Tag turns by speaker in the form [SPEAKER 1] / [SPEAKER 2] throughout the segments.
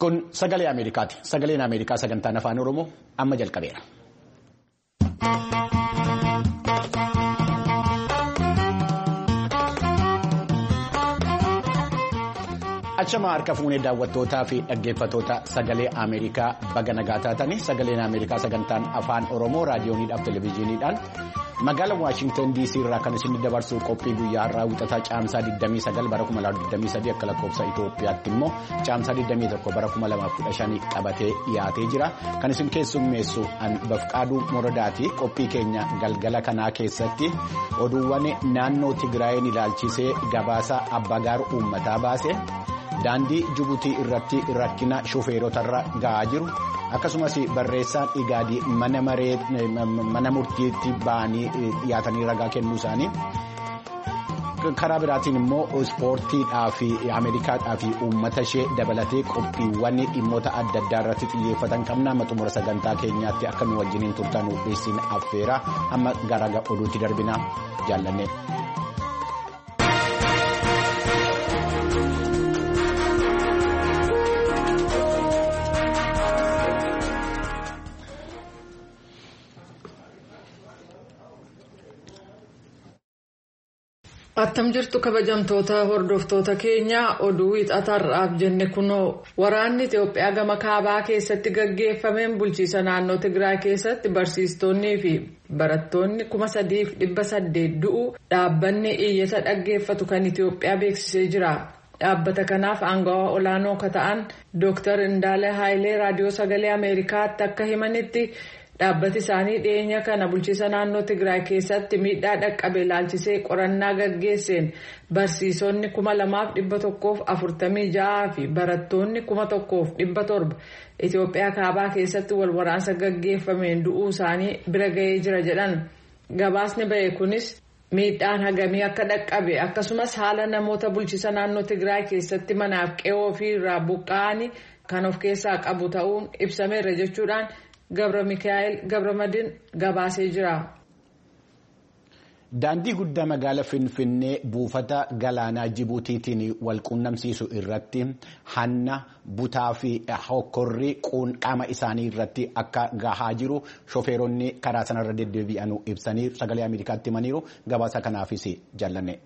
[SPEAKER 1] Kun sagalee Ameerikaati. Sagaleen Ameerikaa sagantaan afaan Oromoo amma jalqabeera. Achama harka fuunee daawwattootaa fi dhaggeeffattoota sagalee Ameerikaa baga nagaa taatanii sagaleen Ameerikaa sagantaan afaan Oromoo raadiyooniidhaaf televezyiiniidhaan magaalaa Waashingtan DC irraa kan isin dabarsu qophii guyyaa har'aa wixataa caamsaa 29 bara 2023 akka lakkoofsa Itoophiyaatti immoo caamsaa 21 bara 2015 qabatee dhiyaatee jira. Kan isin keessummeessu Bafqaaduu Moradaati. Qophii keenya galgala kanaa keessatti oduuwwan naannoo Tigraayin ilaalchisee gabaasa Abbagaar uummataa baase. Daandii Jibuutii irratti rakkina shufeerotarra ga'aa jiru akkasumas barreessaan Igaadii mana murtiitti ba'anii dhiyaatanii ragaa kennuu isaanii karaa biraatiin immoo ispoortiidhaa fi Ameerikaadhaa fi uummata ishee dabalatee qophiiwwan dhimmoota adda addaa irratti xiyyeeffatan qabna. Amma xumura sagantaa keenyaatti akka nu wajjiniin turtan isin affeera. Amma gara oduutti darbina jaallanne.
[SPEAKER 2] Attam jirtu kabajamtoota hordoftoota keenya oduu wixatarraaf jenne kunoo waraanni Itoophiyaa gama kaabaa keessatti gaggeeffameen bulchiisa naannoo Tigraay keessatti barsiistonnii fi barattoonni 3,800 du'u dhaabbanni iyyata dhaggeeffatu kan Itoophiyaa beeksisee jira. Dhaabbata kanaaf aangawaa olaanoo kan ta'an Dr. Indaale Haayilee raadiyoo sagalee Ameerikaatti akka himanitti dhaabbati isaanii dhiyeenya kana bulchiisa naannoo Tigraay keessatti miidhaa dhaqqabe ilaalchisee qorannaa gaggeesseen barsiisonni 2,146 fi barattoonni 1,700 Itoophiyaa kaabaa keessatti wal waraansa gaggeeffameen du'uu isaanii bira ga'ee jira jedhan. Gabaasni ba'e kunis miidhaan hagamii akka dhaqqabe akkasumas haala namoota bulchiisa naannoo Tigraay keessatti manaaf qe'oo fi irraa buqqa'anii kan of keessaa qabu ta'uun ibsameera jechuudhaan. Gabra Mikaa'el Gabramadin gabaasee jira.
[SPEAKER 1] Daandii guddaa magaalaa Finfinnee buufata galaanaa Jibuutiitiin wal quunnamsiisu irratti hanna butaa fi hokkorri qaama isaanii irratti akka gahaa jiru shofeeronni karaa sanarra deddeebi'an ibsanii sagalee Ameerikaatti himaniiru. Gabaasa kanaafis jaallanne.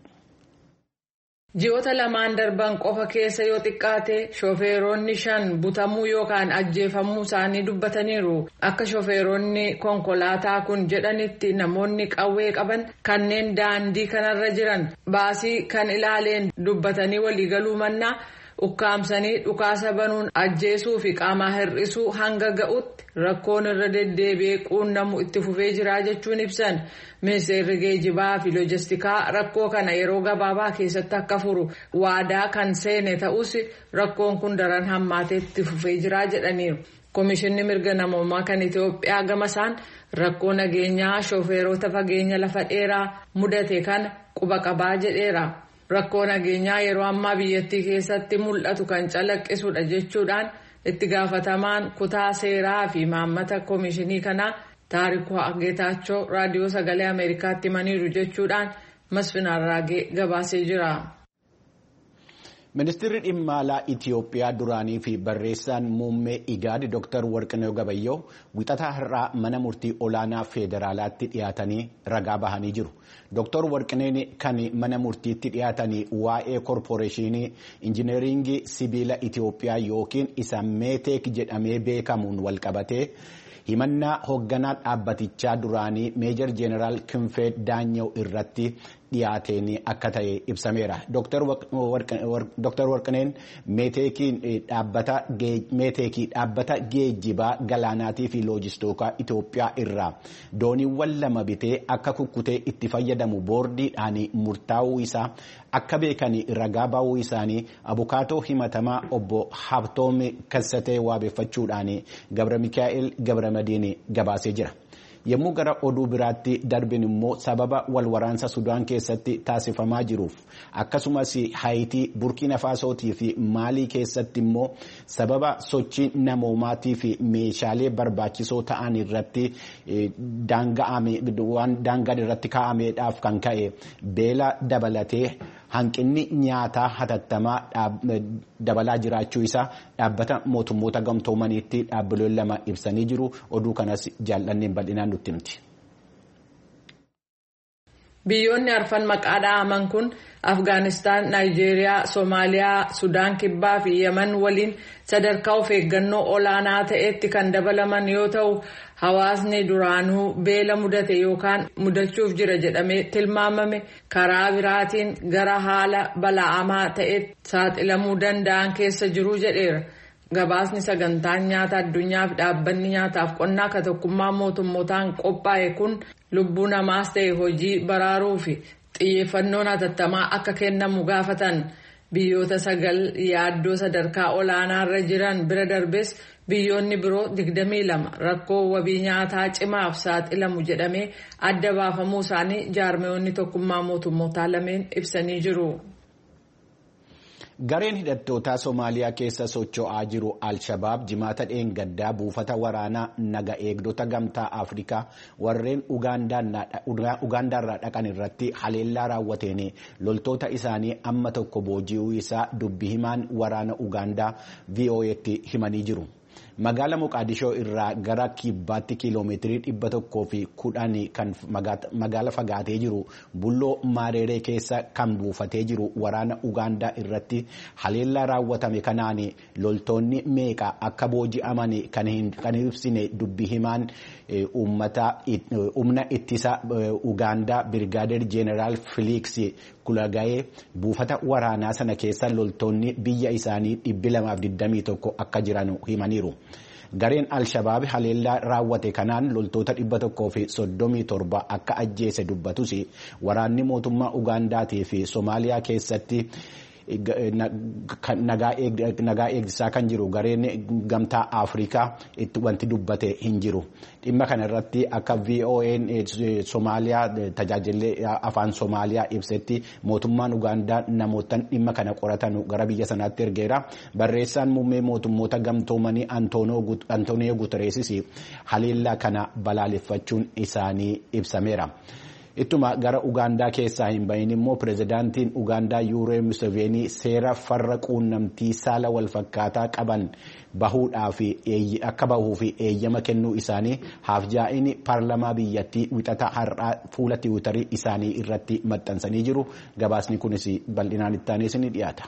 [SPEAKER 2] Ji'oota lamaan darban qofa keessa yoo xiqqaate shofeeronni 5 butamuu yookaan ajjeefamuu isaanii dubbataniiru. Akka shofeeronni konkolaataa kun jedhanitti namoonni qawwee qaban kanneen daandii kanarra jiran baasii kan ilaaleen dubbatanii waliigaluu mannaa ukkaamsanii dhukaasa banuun ajjeesuu fi qaamaa hir'isuu hanga ga'utti rakkoon irra deddeebi'ee quunnamu itti fufee jira jechuun ibsan. Ministeerri geejjibaa fi loojistikaa rakkoo kana yeroo gabaabaa keessatti akka furu waadaa kan seene ta'us rakkoon kun daran hammaatee itti fufee jira jedhaniiru. Komishinni mirga namoomaa kan Itoophiyaa gamasaan rakkoo nageenyaa shofeerota fageenya lafa dheeraa mudate kana quba qabaa jedheera. Rakkoo nageenyaa yeroo ammaa biyyattii keessatti mul'atu kan calaqqisudha jechuudhaan itti gaafatamaan kutaa seeraa fi maammata komishinii kanaa Taarikuu Geetaachoo raadiyoo sagalee Ameerikaatti himaniiru jechuudhaan Masfin Arraagee gabaasee jira.
[SPEAKER 1] Ministeerri dhimma alaa Itoophiyaa duraanii fi barreessaan muummee Igaad Dr. Warqinee Gabayyoo wixataa har'aa mana murtii olaanaa federaalaatti dhiyaatanii ragaa bahanii jiru. Dr. Warqineen kan mana murtiitti dhiyaatanii waa'ee korporeeshinii injineeringii sibiila Itoophiyaa yookiin isa meeteek jedhamee beekamuun walqabatee himannaa hoogganaa dhaabbatichaa duraanii meejar jeeneraal Kinfee Daanyaw irratti dhiyaateen akka ta'e ibsameera. Dr. Warqineen meeteekii dhaabbata geejjibaa galaanaatii fi loojistoota Itoophiyaa irraa dooniiwwan 2 bitee akka kukkutee itti fayyadamu boordiidhaan murtaa'uu isaa akka beekanii ragaa ba'uu isaanii abukaatoo himatamaa obbo Habtoom Kassatee waabeeffachuudhaan Gabra Mikaa'el Gabramadiin gabaasee jira. Yommuu gara oduu biraatti darbin immoo sababa wal waraansa Sudaan keessatti taasifamaa jiruuf akkasumas Haayitii, Burkina Faasootii fi Maalii keessatti immoo sababa sochii namoomaatii fi meeshaalee barbaachisoo ta'an irratti daangaan irratti kaa'ameedhaaf kan ka'e beela dabalatee hanqinni nyaataa hatattamaa dabalaa jiraachuu isaa dhaabbata mootummoota gamtoomaniitti dhaabbileen lama ibsanii jiru. Oduu kanas jaallanneen bal'inaan nutti himti.
[SPEAKER 2] Biyyoonni arfan maqaa dha'aman kun Afgaanistaan, Naayijeeriyaa, Soomaaliyaa, Sudaan Kibbaa fi Yemen waliin sadarkaa of eeggannoo olaanaa ta'etti kan dabalaman yoo ta'u, hawaasni duraanuu beela mudate yookaan mudachuuf jira jedhamee tilmaamame karaa biraatiin gara haala bala'amaa ta'etti saaxilamuu danda'an keessa jiru jedheera. Gabaasni sagantaan nyaata addunyaa fi dhaabbanni nyaataaf qonnaa ka tokkummaa mootummootaan qophaa'e kun lubbuu namaas ta'e hojii baraaruu fi xiyyeeffannoon hatattamaa akka kennamu gaafatan. Biyyoota 9 yaaddoo sadarkaa olaanaarra jiran bira darbes biyyoonni biroo 22 rakkoo wabii nyaataa cimaaf saaxilamu jedhamee adda baafamuu isaanii jaarmiyoonni tokkummaa mootummootaa lameen ibsanii jiru.
[SPEAKER 1] Gareen hidhattoota Somaaliyaa keessa socho'aa jiru Al-Shabaab jimaata dheengaddaa buufata waraanaa naga eegdota gamtaa Afrikaa warreen Ugaandaarraa dhaqan irratti haleellaa raawwateen loltoota isaanii amma tokko booji'uu isaa dubbi himaan waraana Ugaandaa VOA'tti himanii jiru. Magaala Moqaadishoo irraa gara kibbaatti kiiloomeetirii 110 kan magaala fagaatee jiru bulloo Maareeree keessa kan buufatee jiru waraana Ugaandaa irratti haleellaa raawwatame kanaan loltoonni meeqa akka booji'aman kan ibsine dubbi himaan humna ittisa Ugaandaa Birgaadeer Jeeneraal Filiks Kulagayee buufata waraanaa sana keessa loltoonni biyya isaanii 221 akka jiran himaniiru. Gareen Al-Shabaab haleellaa raawwate kanaan loltoota 137 akka ajjeese dubbatus waraanni mootummaa Ugaandaatii fi Soomaaliyaa keessatti nagaa eegsisaa kan jiru gareen gamtaa Afrikaa itti wanti dubbate hin jiru. Dhimma kana irratti akka VOA'n Soomaaliyaa tajaajillee afaan Soomaaliyaa ibsetti mootummaan Ugaandaa namootaan dhimma kana qoratan gara biyya sanaatti ergeera. Barreessaan muummee mootummoota gamtoomanii Antooniyoo Gutereesis haleellaa kana balaaleffachuun isaanii ibsameera. Ittuma gara Ugaandaa keessaa hin bahin immoo pirezidaantiin Ugaandaa Yuuree Museveenii seera farra quunnamtii saala walfakkaataa qaban akka bahuu fi eeyyama kennuu isaanii haafjaa'in paarlamaa biyyattii wixata har'aa fuula tiwiitarii isaanii irratti maxxansanii jiru. Gabaasni kunis bal'inaan ittaanis ni dhiyaata.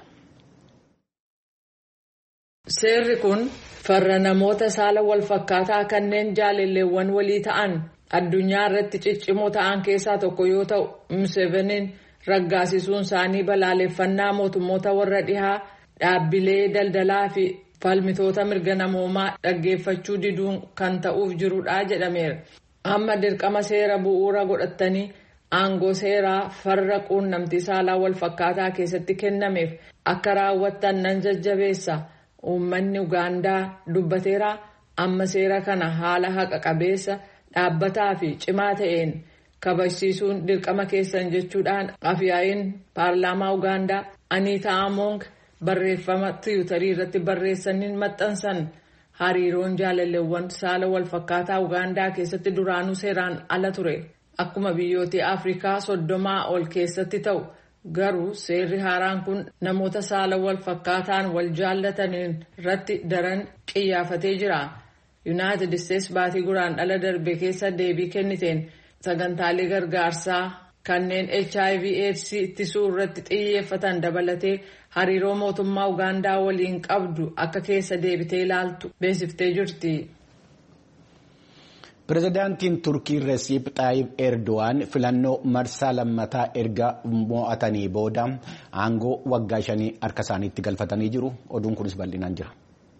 [SPEAKER 2] Seerri kun farra namoota saala walfakkaataa kanneen jaalalleewwan walii ta'an addunyaa irratti ciccimoo ta'an keessaa tokko yoo ta'u, Museveniin raggaasisuun isaanii balaaleffannaa mootummoota warra dhihaa dhaabbilee daldalaa fi falmitoota mirga namoomaa dhaggeeffachuu diduun kan ta'uuf jirudha jedhameera. Amma dirqama seera bu'uura godhatanii aangoo seeraa farra quunnamtii saalaa walfakkaataa keessatti kennameef akka raawwattan nan jajjabeessa. Uummanni Ugaandaa dubbateera. Amma seera kana haala haqa qabeessa dhaabbataa fi cimaa ta'een kabajsiisuun dirqama keessan jechuudhaan afyaa'iin paarlaamaa Ugaandaa Aniitaa Amoong barreeffama tiwiitarii irratti barreessaniin maxxansan. Hariiroon jaalalleewwan saala walfakkaataa Ugaandaa keessatti duraanuu seeraan ala ture. Akkuma biyyoota Afrikaa 30 ol keessatti ta'u. Garuu seerri haaraan kun namoota saala walfakkaataan wal jaallataniin irratti daran xiyyeeffatee jira. Yuunaayitid Isteets baatii guraandhala darbe keessa deebii kenniteen sagantaalee gargaarsaa kanneen HIV/AIDS ittisuu irratti xiyyeeffatan dabalatee hariiroo mootummaa Ugaandaa waliin qabdu akka keessa deebitee ilaaltu beeksiftee jirti.
[SPEAKER 1] Pirezidaantiin Turkii Resiip Xaayib Erdo'aan filannoo marsaa lammataa erga mo'atanii booda aangoo waggaa 5 harka isaaniitti galfatanii jiru. Oduun kunis bal'inaan jira.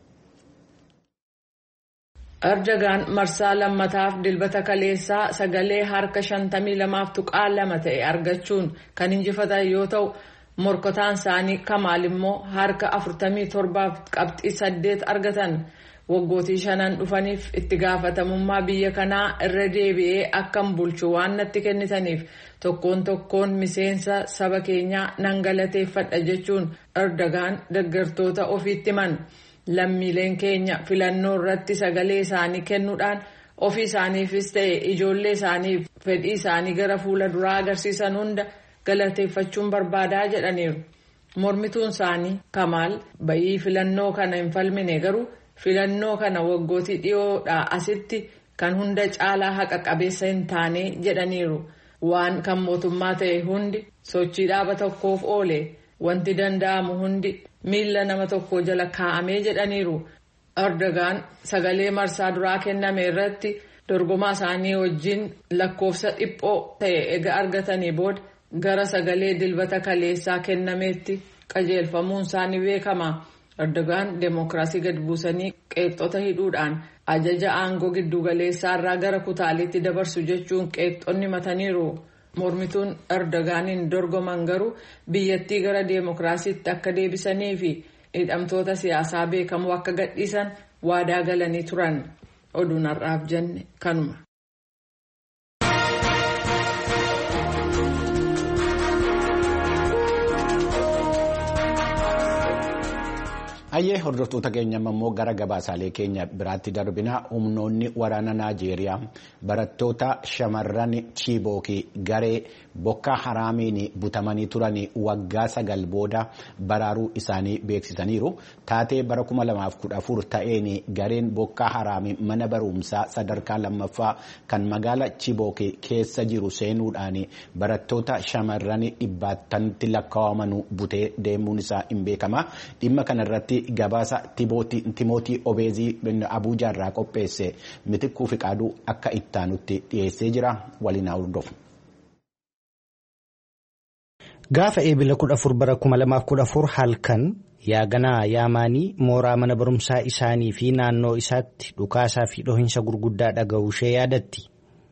[SPEAKER 2] Erdogaan marsaa lammataaf dilbata kaleessaa sagalee harka 52.2 ta'e argachuun kan injifatan yoo ta'u, morkataan isaanii Kamaal immoo harka 47.8 argatan. Waggootii 5 dhufaniif itti gaafatamummaa biyya kanaa irra deebi'ee akkam bulchu waan natti kennitaniif tokkoon miseensa saba keenyaa nan galateeffadha jechuun Erdogaan deeggartoota ofiitti himan. Lammiileen keenya filannoo irratti sagalee isaanii kennuudhaan ofii isaaniifis ta'e ijoollee isaaniif fedhii isaanii gara fuula duraa agarsiisan hunda galateeffachuun barbaadaa jedhaniiru. Mormituun isaanii Kamaal bayii filannoo kana hin falmine garuu filannoo kana waggootii dhiyoodhaa asitti kan hunda caalaa haqa qabeessa hin taane jedhaniiru. Waan kan mootummaa ta'e hundi sochii dhaaba tokkoof oole wanti danda'amu hundi miila nama tokko jala kaa'amee jedhaniiru. Erdogaan sagalee marsaa duraa kenname irratti dorgomaa isaanii wajjin lakkoofsa dhiphoo ta'e ega argatanii booda gara sagalee dilbata kaleessaa kennameetti qajeelfamuun isaanii beekama. Erdogaan deemokiraasii gad buusanii qeeqxota hidhuudhaan ajaja aangoo giddugaleessaa irraa gara kutaaliitti dabarsu jechuun qeeqxonni mataniiru. Mormituun Erdogaaniin dorgoman garuu biyyattii gara deemokiraasiitti akka deebisanii fi hidhamtoota siyaasaa beekamoo akka gadhiisan waadaa galanii turan. Oduun har'aaf jenne kanuma.
[SPEAKER 1] Ayyee hordoftoota keenya immoo gara gabaasaalee keenya biraatti darbina. Humnoonni waraana Naajeeriyaa barattoota shamarran Chibookii garee Boko Haraamiin butamanii turan waggaa 9 booda baraaruu isaanii beeksisaniiru. Taatee bara 2014 ta'een gareen Boko Haraam mana barumsaa sadarkaa lammaffaa kan magaala Chibookii keessa jiru seenuudhaan barattoota shamarran 100tti lakkaa'aman butee deemuun isaa hin beekama. Dhimma kanarratti gabaasa Timootii Obeezii Abuujaa irraa qopheesse Mitikkuu Fiqaaduu akka ittaanutti dhiyeessee jira. Waliin hordofu.
[SPEAKER 3] Gaafa eebila 14 bara 2014 halkan yaaganaa yaamaanii mooraa mana barumsaa isaanii fi naannoo isaatti dhukaasaa fi dhohinsa gurguddaa dhaga'uu ishee yaadatti.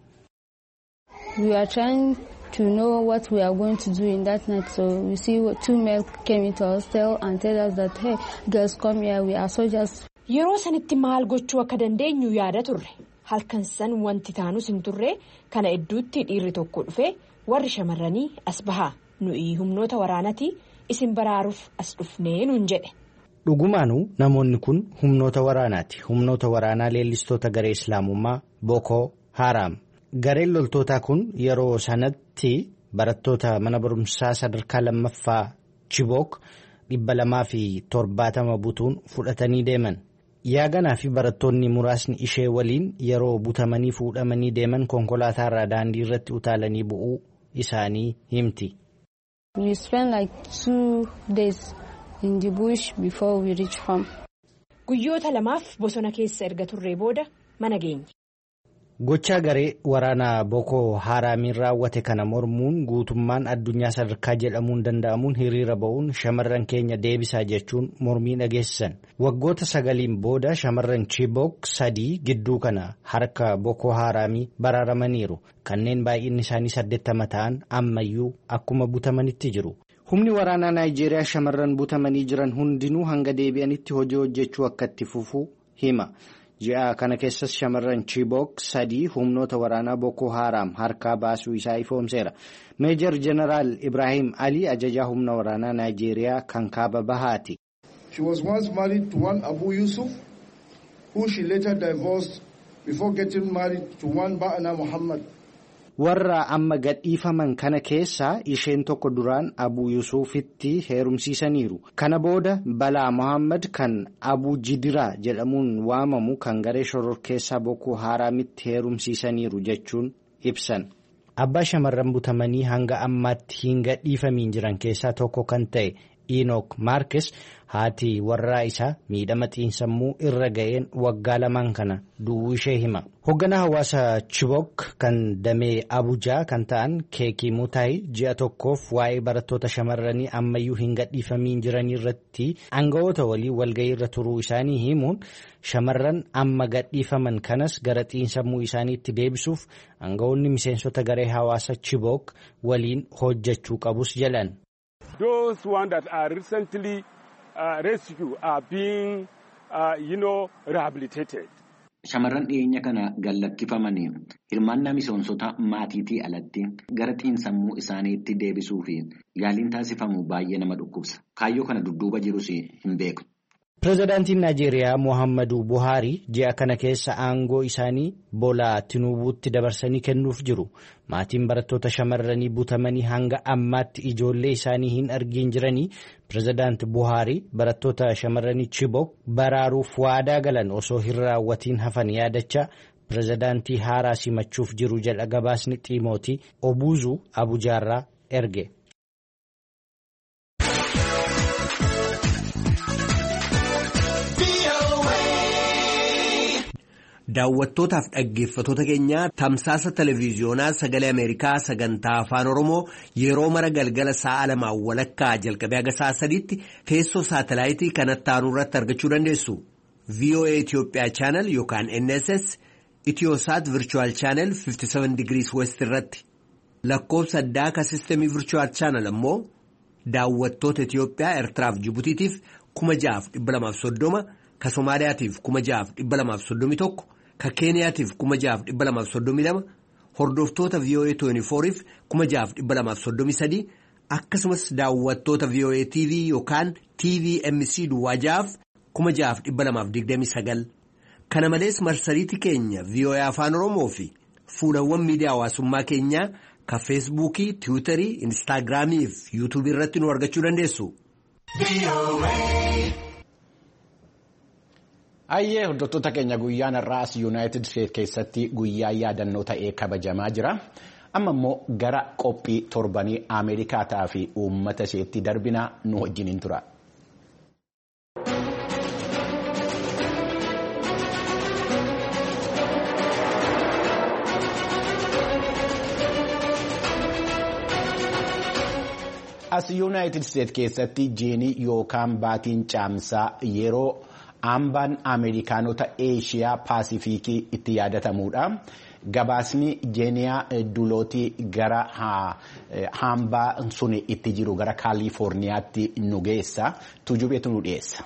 [SPEAKER 4] We are trying to know what we are going to do in that night, so we see 2 men came into our hostel and tell us that hey girls come here, we are soldiers.
[SPEAKER 5] Yeroo sanitti maal gochuu akka dandeenyu yaada turre. Halkan san wanti taanus hin turre kana idduutti dhiirri tokko dhufe warri shamarranii as bahaa nuyi humnoota waraanati isin baraaruuf as dhufnee nuun jedhe.
[SPEAKER 3] Dhugumaanuu namoonni kun humnoota waraanaati. Humnoota waraanaa leellistoota garee Islaamummaa Boko Haram. Gareen loltootaa kun yeroo sanatti barattoota mana barumsaa sadarkaa lammaffaa Chibook 270 butuun fudhatanii deeman. Yaaganaa fi barattoonni muraasni ishee waliin yeroo butamanii fuudhamanii deeman konkolaataa irraa daandii irratti utaalanii bu'uu isaanii himti.
[SPEAKER 4] We spent like 2 days in the bush before we reach home.
[SPEAKER 5] Guyyoota 2 bosona keessa erga turree booda mana geenye.
[SPEAKER 3] Gochaa garee waraana Boko Haraamiin raawwate kana mormuun guutummaan addunyaa sadarkaa jedhamuun danda'amuun hiriira ba'uun shamarran keenya deebisaa jechuun mormii dhageessisan. Waggoota 9 booda shamarran Chibook 3 gidduu kana harka Boko Haraamii baraaramaniiru. Kanneen baay'inni isaanii 80 ta'an ammayyuu akkuma butamanitti jiru. Humni waraanaa Naayijeeriyaa shamarran butamanii jiran hundinuu hanga deebi'anitti hojii hojjechuu akka itti fufuu hima. Ji'a kana keessas shamarran Chibook 3 humnoota waraanaa Boko Haram harkaa baasuu isaa ifoomseera. Meejor Jeneraal Ibrahim Ali ajajaa humna waraanaa Naayijeeriyaa kan kaaba bahaati.
[SPEAKER 6] She was once married to one Abu Yusuf, who she later divorced before getting married to one Ba'ana Muhammad.
[SPEAKER 3] Warra amma gadhiifaman kana keessaa isheen tokko duraan Abu Yusufitti heerumsiisaniiru. Kana booda Balaa Muhammad kan Abu Jidiraa jedhamuun waamamu kan garee shororkeessaa Boko Haramitti heerumsiisaniiru jechuun ibsan. Abbaa shamarran butamanii hanga ammaatti hin gadhiifamiin jiran keessaa tokko kan ta'e Enoch Marques haati warraa isaa miidhama xiinsammuu irra ga'een waggaa 2 kana du'uu ishee hima. Hoogganaa hawaasa Chibook kan damee Abuujaa kan ta'an Keekii Mutaayi ji'a tokkoof waa'ee barattoota shamarranii ammayyuu hin gadhiifamiin jiranii irratti aangawoota walii walga'ii irra turuu isaanii himuun shamarran amma gadhiifaman kanas gara xiinsammuu isaaniitti deebisuuf aangawoonni miseensota garee hawaasa Chibook waliin hojjechuu qabus jedhan.
[SPEAKER 7] Those ones that are recently rescued are being, rehabilitated.
[SPEAKER 1] Shamarran dhiyeenya kana gallakkifamanii hirmaannaa miseensota maatiitii alatti gara xiinsammuu isaaniitti deebisuu fi yaaliin taasifamu baay'ee nama dhukkubsa. Kaayyoo kana dudduuba jirus hin beeku.
[SPEAKER 3] Pireezidaantiin Naayijeeriyaa Muhammadu Buhaarii ji'a kana keessa aangoo isaanii Boolaa Tinubuutti dabarsanii kennuuf jiru. Maatiin barattoota shamarranii butamanii hanga ammaatti ijoollee isaanii hin argin jiranii Pireezidaanti Buhaarii barattoota shamarranii Chibok baraaruuf waadaa galan osoo hin raawwatiin hafan yaadachaa pireezidaantii haaraa simachuuf jiru jedha gabaasni Xiimootii Obuuzuu Abujaarraa erge.
[SPEAKER 8] Daawwattootaaf dhaggeeffatoota keenya tamsaasa televiiziyoonaa sagalee Ameerikaa sagantaa afaan Oromoo yeroo mara galgala sa'a 2:00 jalqabee haga sa'a 3tti teessoo saatalaayitii kanatti aanu irratti argachuu dandeessu. VOA Itoophiyaa chaanal yookaan NSS Itiyoosaat Virtual Channel 57 degrees West irratti lakkoofsa addaa ka sistemii Virtual Channel ammoo daawwattoota Itiyoophiyaa Eertiraaf Jibutiitiif 6,230 ka Somaaliyaatiif 6,231 ka Keeniyaatiif 6,232 hordoftoota VOA 24f 6,233 akkasumas daawwattoota VOA TV yookaan TVMC duwwaajaaf 6,229 kana malees marsariitii keenya VOA afaan Oromoo fi fuulawwan miidiyaa hawaasummaa keenyaa ka Feesbuukii, Tiwiitarii, Instaagiraamii fi Yuutuubii irratti nu argachuu dandeessu.
[SPEAKER 1] Ayyee hordoftoota keenya guyyaan har'aas Yuunaayitid Steet keessatti guyyaa yaadannoo ta'ee kabajamaa jira. Amma immoo gara qophii torbanii Ameerikaataa fi uummata isheetti darbinaa nu wajjiniin tura. As Yuunaayitid Steet keessatti jiini yookaan baatiin caamsaa yeroo hambaan Ameerikaanota Eeshiyaa Paasifiikii itti yaadatamuudha. Gabaasni Jeeniyaa Dulootii gara hambaa sun itti jiru gara Kaalifoorniyaatti nu geessa. Tujubeetu nu dhiyeessa.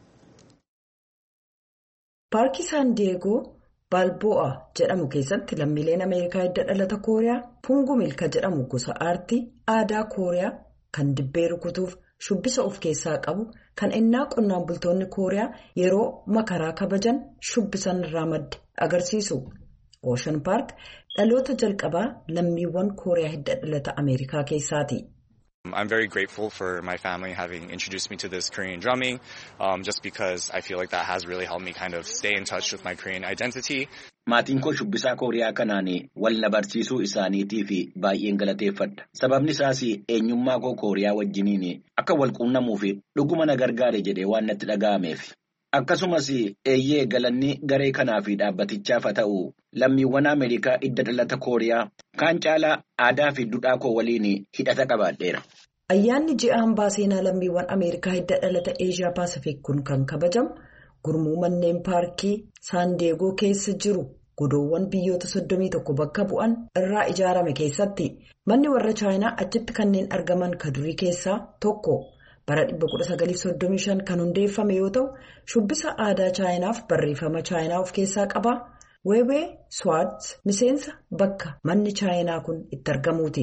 [SPEAKER 9] Paarkii Saan Diyeegoo Balbo'a jedhamu keessatti lammiileen Ameerikaa hidda dhalata Kooriyaa Pungu Milka jedhamu gosa aartii aadaa Kooriyaa kan dibbee rukutuuf shubbisa of keessaa qabu kan innaa qonnaan bultoonni Kooriyaa yeroo makaraa kabajan shubbisan irraa madde agarsiisu. Ocean Park dhaloota jalqabaa lammiiwwan Kooriyaa hidda dhalata Ameerikaa keessaati.
[SPEAKER 10] I'm very grateful for my family having introduced me to this Korean drumming, just because I feel like that has really helped me kind of stay in touch with my Korean identity.
[SPEAKER 11] Maatiin koo shubbisaa Kooriyaa kanaan wal na barsiisuu isaaniitiif baay'een galateeffadha. Sababni isaas eenyummaa koo Kooriyaa wajjiniin akka wal quunnamuuf dhuguma na gargaare jedhee waan natti dhaga'ameef. Akkasumas eeyyee galanni garee kanaa fi dhaabbatichaaf haa ta'u lammiiwwan Ameerikaa hidda dhalata Kooriyaa kaan caalaa aadaa fi duudhaa koo waliin hidhata qabaadheera.
[SPEAKER 9] Ayyaanni ji'a hambaa seenaa lammiiwwan Ameerikaa hidda dhalata Eeshiyaa Paasifiik kun kan kabajamu gurmuu manneen paarkii Saan Diyeegoo keessa jiru godoowwan biyyoota 31 bakka bu'an irraa ijaarame keessatti manni warra Chaayinaa achitti kanneen argaman ka durii keessaa tokko. Bara 1935 kan hundeeffame yoo ta'u shubbisa aadaa Chaayinaaf barreeffama Chaayinaa of keessaa qaba. Weebee Swartz miseensa bakka manni Chaayinaa kun itti argamuuti.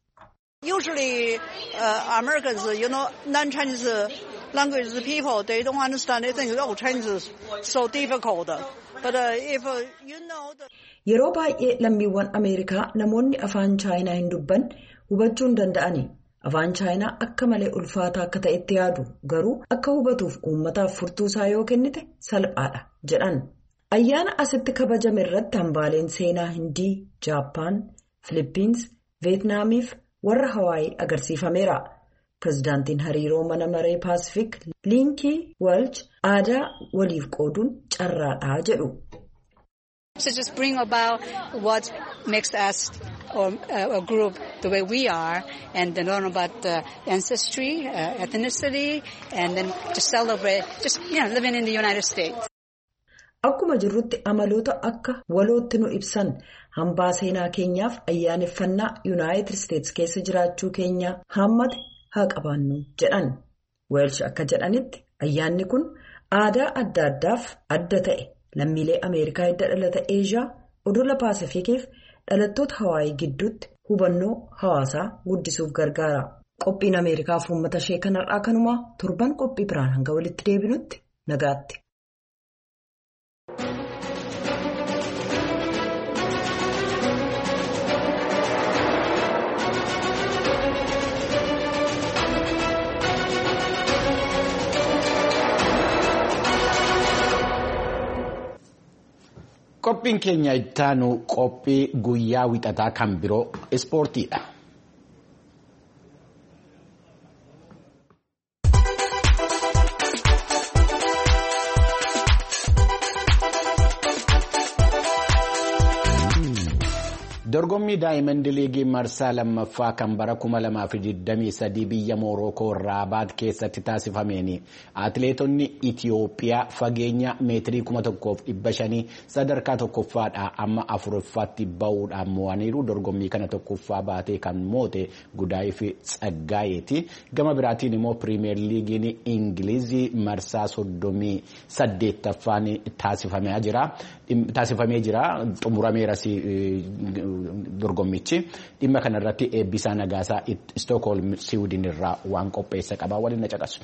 [SPEAKER 12] Usually Americans, non-Chinese language people, they don't understand. They think, oh, Chinese is so difficult. But if you know the...
[SPEAKER 9] Yeroo baay'ee lammiiwwan Ameerikaa namoonni afaan Chaayinaa hin dubban hubachuu hin danda'ani. Afaan Chaayinaa akka malee ulfaataa akka ta'etti yaadu garuu akka hubatuuf uummataaf furtuusaa yoo kennite salphaadha jedhan. Ayyaana asitti kabajame irratti hambaaleen seenaa Hindii, Jaappaan, Filiippiins, Veetnaamiif warra Hawaayii agarsiifameera. Pireezidaantiin hariiroo mana maree Paasifiik Liinkii Walch aadaa waliif qooduun carraadhaa jedhu.
[SPEAKER 13] So just bring about what makes us a group the way we are, and then learn about ancestry, ethnicity, and then just celebrate, living in the United States.
[SPEAKER 9] Akkuma jirrutti amaloota akka walootti nu ibsan hambaa seenaa keenyaaf ayyaaneffannaa United States keessa jiraachuu keenya hammate haa qabaannu jedhan. Welsh akka jedhanitti ayyaanni kun aadaa adda addaaf adda ta'e. Lammiilee Ameerikaa hidda dhalata Eeshiyaa odola Paasifikiif dhalattoota Hawaayii gidduutti hubannoo hawaasaa guddisuuf gargaara. Qophiin Ameerikaaf uummata ishee kanarraa kanumaa torban qophii biraan hanga walitti deebinutti nagaatti.
[SPEAKER 1] Qophiin keenya ittaanu qophii guyyaa wixataa kan biroo ispoortiidha. Dorgommii Daayimand Liigii marsaa lammaffaa kan bara 2023 biyya Moorookoo Raabaat keessatti taasifameen atileetonni Itiyoophiyaa fageenya meetirii 1500 sadarkaa tokkoffaadhaa amma afuraffaatti bahuudhaan mo'aniiru. Dorgommii kana tokkoffaa baatee kan moote Gudaayif Tsaggaayeeti. Gama biraatiin immoo Piriimeer Liigiin Ingilizii marsaa 38ffaan taasifamee jira. Xumurameeras dorgommichi dhimma kanarratti eebbisaa nagaasaa Stookholm Siwiidin irraa waan qopheessa qaba waliin na caqasu.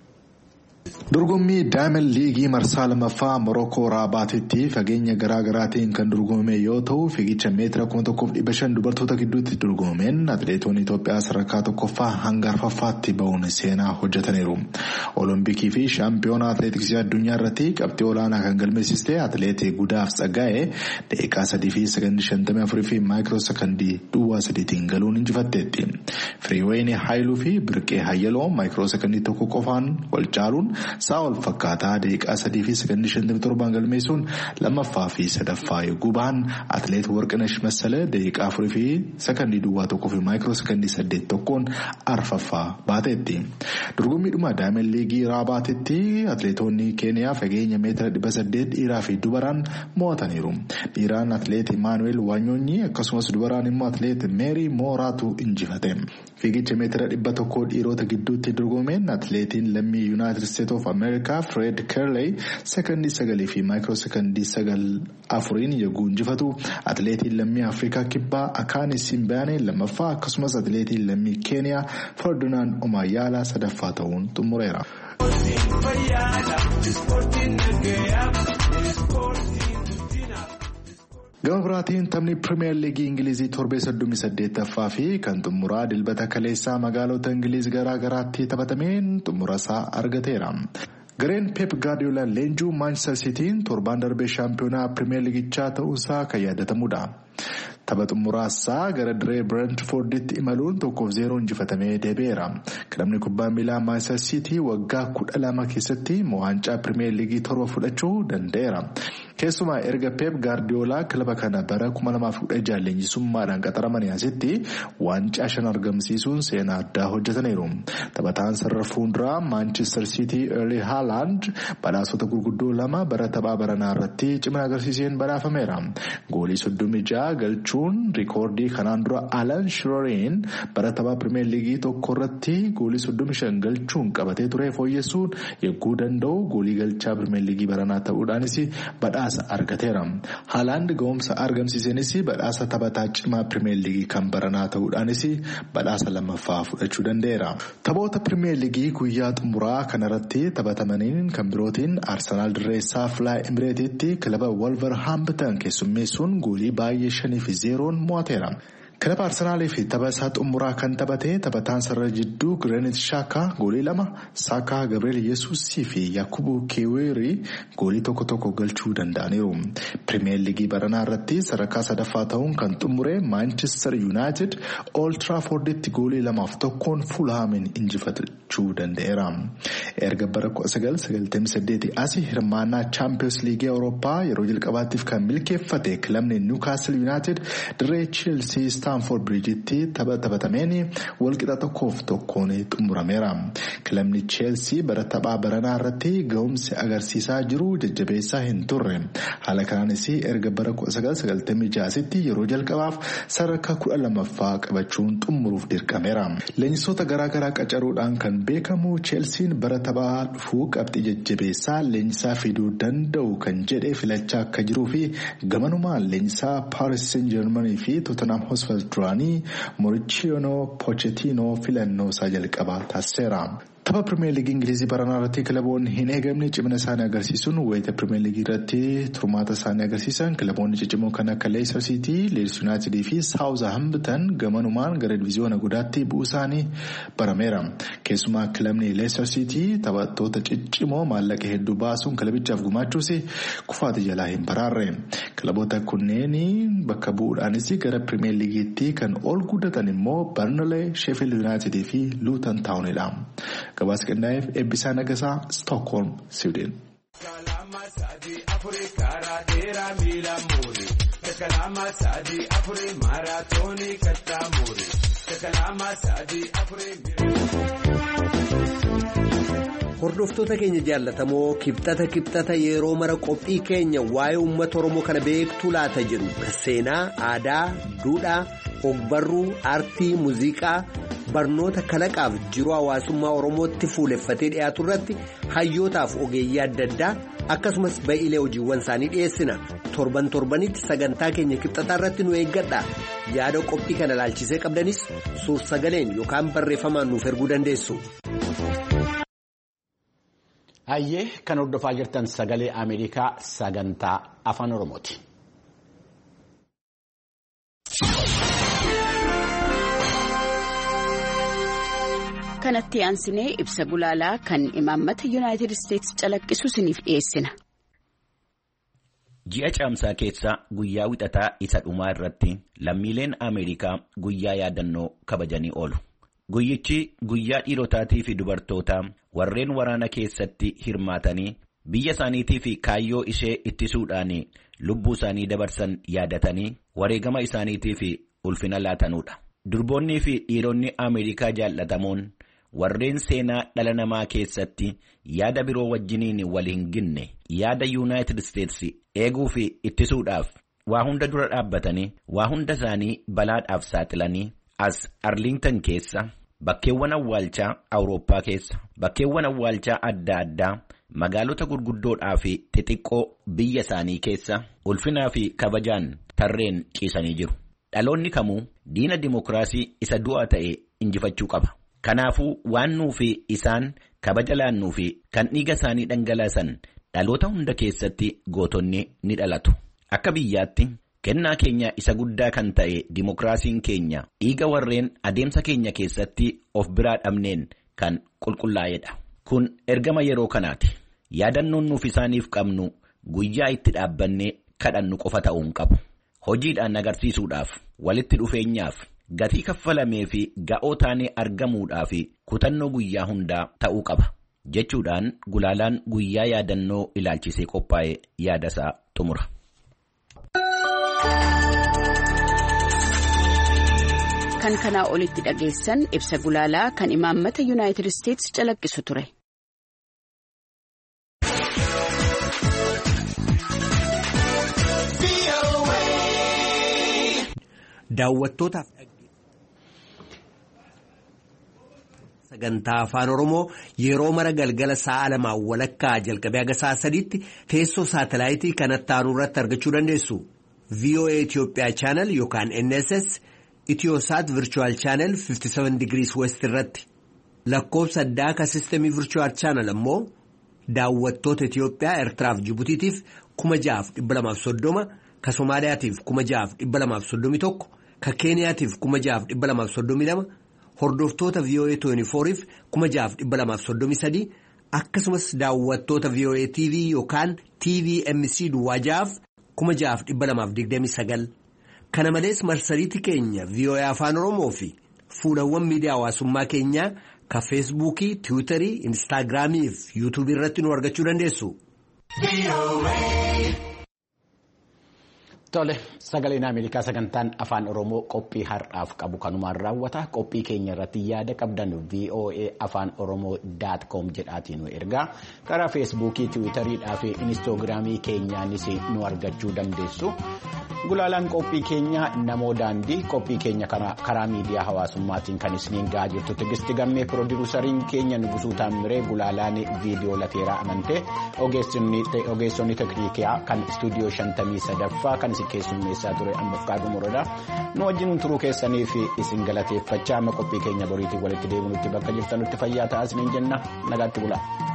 [SPEAKER 14] Dorgommii Daayimand Liigii marsaa lammaffaa Moorookoo Raabaatitti fageenya garaagaraatiin kan dorgomame yoo ta'u fiigicha meetira 1500 dubartoota gidduutti dorgomameen atileetonni Itoophiyaa sadarkaa tokkoffaa hanga arfaffaatti bahuun seenaa hojjetaniiru. Olompikii fi shaampiyoonaa atileetiksii addunyaa irratti qabxii olaanaa kan galmeessiste atileetii Gudaaf Tsaggaayee daqiiqaa 3:54 fi maayikiroo sekondii duwwaa 3tiin galuun injifatteetti. Firiiween Haayiluu fi Birqee Hayyaloo maayikiroo sekondii tokko qofaan wal caaluun Saawol fakkaataa daqiiqaa 3:57 galmeessuun lammaffaa fi sadaffaa yogguu bahan atileet Warqinash Massalee daqiiqaa 4 fi sekondii duwwaa tokkoo fi maayikiroo sekondii 8 arfaffaa baateetti. Dorgommiidhuma Daayimand Liigii Raabaatitti atileetonni Keeniyaa fageenya meetira 800 dhiiraa fi dubaraan mo'ataniiru. Dhiiraan atileet Imaanuweel Waanyoonyi akkasumas dubaraan immoo atileet Meerii Mooraatu injifate. Fiigicha meetira 100 dhiirota gidduutti dorgomeen atileetiin lammii Yuunaayitid Isteetsi of Ameerikaa Fred Kerley sekondii 9 fi maayikiroo sekondii 9 yogguu injifatu atileetiin lammii Afrikaa Kibbaa Akaani Simbaanee lammaffaa akkasumas atileetiin lammii Keeniyaa Ferdinand Omayyaalaa sadaffaa ta'uun xumureera. Gama biraatiin taphni Pirimeer Liigii Ingilizii torbee 38ffaa fi kan xumuraa dilbata kaleessaa magaalota Ingiliz garaa garaatti taphatameen xumura isaa argateera. Gareen Pep Guardiola leenjuu Manchester Cityin torbaan darbee shaampiyoonaa Pirimeer Liigichaa ta'uusaa kan yaadatamudha. Tapha xumuraasaa gara diree Brentforditti imaluun 1-0 injifatamee deebi'eera. Kilabni kubbaa miilaa Manchester City waggaa 12 keessatti waancaa Pirimeer Liigii 7 fudhachuu danda'eera. Keessumaa erga Pep Guardiola kilaba kana bara 2016 leenjisummaadhaan qaxaramanii asitti waancaa 5 argamsiisuun seenaa addaa hojjetaniiru. Taphataan sarara fuulduraa Manchester City Erling Haaland badhaasota gurguddoo 2 bara taphaa baranaa irratti cimina agarsiiseen badhaafameera. Goolii 36 galchuun rikoordii kanaan dura Alan Shearer'n bara taphaa Pirimeer Liigii tokko irratti goolii 35 galchuun qabatee ture fooyyessuun yogguu danda'u goolii galchaa Pirimeer Liigii baranaa ta'uudhaanis badhaasa argateera. Haaland ga'umsa argamsiiseenis badhaasa taphataa cimaa Pirimeer Liigii kan baranaa ta'uudhaanis badhaasa lammaffaa fudhachuu danda'eera. Taphoota Pirimeer Liigii guyyaa xumuraa kanarratti taphatamaniin kan birootiin Arsenaal dirreessaa Fly Emireetitti kilaba Wolverhampton keessummeessuun goolii baay'ee 5-0 mo'ateera. Kilaba Arsenaalii fi tapha isaa xumuraa kan taphate taphataan sarara jidduu Granit Xhaka goolii 2, Saka, Gabriel Yesuusii fi Yakubu Kiwiori goolii 1 galchuu danda'aniiru. Pirimeer Liigii baranaa irratti sadarkaa sadaffaa ta'uun kan xumure Manchester United Old Trafforditti goolii 2-1 Fulhaamin injifachuu danda'eera. Erga bara 1998 asii hirmaannaa Champions League Awurooppaa yeroo jalqabaatiif kan milkeeffate kilabni Newcastle United dirree Chelsea Stamford Bridgetti taphatameen walqixa 1-1 xumurameera. Kilabni Chelsea bara taphaa baranaa irratti ga'umsi agarsiisaa jiru jajjabeessaa hin turre. Haala kanaanis erga bara 1996tti yeroo jalqabaaf sadarkaa 12ffaa qabachuun xumuruuf dirqameera. Leenjisoota garaagaraa qacaruudhaan kan beekamu Chelsean bara taphaa dhufuu qabxii jajjabeessaa leenjisaa fiduu danda'u kan jedhe filachaa akka jiruu fi gamanumaan leenjisaa Paris Saint-Germain fi Tottenham Hotspur duraanii Mauricio Pochettino filannoo isaa jalqabaa taasiseera. Tapha Pirimeer Liigii Ingilizii baranaa irratti kilaboonni hin eegamne cimina isaanii agarsiisuun wayita Pirimeer Liigii irratti turmaata isaanii agarsiisan kilaboonni ciccimoo kan akka Leicester City, Leeds United fi Southampton gamanumaan gara diviiziyoona guddaatti bu'uu isaanii barameera. Keessumaa kilabni Leicester City taphattoota ciccimoo maallaqa hedduu baasuun kilabichaaf gumaachuus kufaati jalaa hin baraarre. Kilaboota kunneen bakka bu'uudhaanis gara Pirimeer Liigiitti kan ol guddatan immoo Burnley, Sheffield United fi Luton Townidha. Gabaasa qindaa'eef Eebbisaa Nagasaa, Stockholm, Sweden.
[SPEAKER 8] Hordoftoota keenya jaallatamoo kibxata yeroo mara qophii keenya waa'ee uummata Oromoo kana beektuu laata jedhu seenaa, aadaa, duudhaa, ogbarruu, aartii, muuziqaa, barnoota kalaqaaf jiruu hawaasummaa Oromootti fuuleffatee dhiyaatu irratti hayyootaaf ogeeyyii adda addaa akkasumas ba'iilee hojiiwwan isaanii dhiyeessina. Torbanitti sagantaa keenya kibxataa irratti nu eeggadha. Yaada qophii kana ilaalchisee qabdanis suur-sagaleen yookaan barreeffamaan nuuf erguu dandeessu.
[SPEAKER 1] Hayyee kan hordofaa jirtan sagalee Ameerikaa sagantaa afaan Oromooti.
[SPEAKER 15] Kanatti aansinee ibsa gulaalaa kan imaammata Yuunaayitid Isteetsi calaqqisu isiniif dhiyeessina.
[SPEAKER 11] Ji'a caamsaa keessa guyyaa wixataa isa dhumaa irratti lammiileen Ameerikaa guyyaa yaadannoo kabajanii oolu. Guyyichi guyyaa dhiirotaatii fi dubartootaa warreen waraana keessatti hirmaatanii biyya isaaniitii fi kaayyoo ishee ittisuudhaan lubbuu isaanii dabarsan yaadatanii wareegama isaaniitii fi ulfina laatanudha. Durboonnii fi dhiironni Ameerikaa jaallatamoon warreen seenaa dhala namaa keessatti yaada biroo wajjiniin wal hin ginne yaada Yuunaayitid Isteetsi eeguu fi ittisuudhaaf waa hunda dura dhaabbatanii waa hunda isaanii balaadhaaf saaxilanii as Arlington keessa bakkeewwan awwaalchaa Awurooppaa keessa bakkeewwan awwaalchaa adda addaa magaalota gurguddoodhaa fi xixiqqoo biyya isaanii keessa ulfinaa fi kabajaan tarreen ciisanii jiru. Dhaloonni kamuu diina dimokiraasii isa du'aa ta'e injifachuu qaba. Kanaafuu waan nuufi isaan kabaja laannuu fi kan dhiiga isaanii dhangalaasan dhaloota hunda keessatti gootonni ni dhalatu. Akka biyyaatti kennaa keenya isa guddaa kan ta'e dimokiraasiin keenya dhiiga warreen adeemsa keenya keessatti of biraa dhabneen kan qulqullaa'edha. Kun ergama yeroo kanaati. Yaadannoon nuuf isaaniif qabnu guyyaa itti dhaabbannee kadhannu qofa ta'uu hin qabu. Hojiidhaan agarsiisuudhaaf, walitti dhufeenyaaf, gatii kaffalamee fi ga'oo taanee argamuudhaaf kutannoo guyyaa hundaa ta'uu qaba. Jechuudhaan gulaalaan guyyaa yaadannoo ilaalchisee qophaa'e yaadasaa xumura.
[SPEAKER 15] Kan kanaa olitti dhageessan ibsa gulaalaa kan imaammata Yuunaayitid Isteetsi calaqqisu ture.
[SPEAKER 8] Daawwattootaaf sagantaa afaan Oromoo yeroo mara galgala sa'a 2:00 jalqabee haga sa'a 3tti teessoo saatalaayitii kanatti aanu irratti argachuu dandeessu. VOA Itoophiyaa Channel yookaan NSS Itiyoosaat Virtual Channel 57 Degrees West irratti lakkoofsa addaa ka sistemii Virtual Channel ammoo daawwattoota Itiyoophiyaa Eertiraaf Jibutiitiif 6,230 ka Somaaliyaatiif 6,231 ka Keeniyaatiif 6,232 hordoftoota VOA 24f 6,233 akkasumas daawwattoota VOA TV yookaan TVMC duwwaajaaf 6,229 kana malees marsariitii keenya VOA Afaan Oromoo fi fuulawwan miidiyaa hawaasummaa keenyaa ka Feesbuukii, Tiwiitarii, Instaagiraamii fi Yuutuubii irratti nu argachuu dandeessu.
[SPEAKER 1] Tole, sagaleen Ameerikaa sagantaan afaan Oromoo qophii har'aaf qabu kanumaan raawwata. Qophii keenya irratti yaada qabdan VOA afaan Oromoo.com jedhaatiin nu ergaa. Karaa Feesbuukii, Tiwiitarii fi Inistoogiraamii keenyaanis nu argachuu dandeessu. Gulaalaan qophii keenya namoo daandii qophii keenya karaa miidiyaa hawaasummaatiin kan isiniin gahaa jirtu Tigisti Gammee piroodyuusariin keenya Nugusuu Taammiree gulaalaan viidiyoo Lateeraa Amantee ogeessonni teeknikaa kan istuudiyoo 53ffaa kan isin keessummeessaa ture Ambafqaaduu Morodaa nu wajjin turuu keessanii fi isin galateeffachaa amma qophii keenya boriitiin walitti deebinutti bakka jirtanutti fayyaa ta'aa isiniin jenna nagaatti bulaa.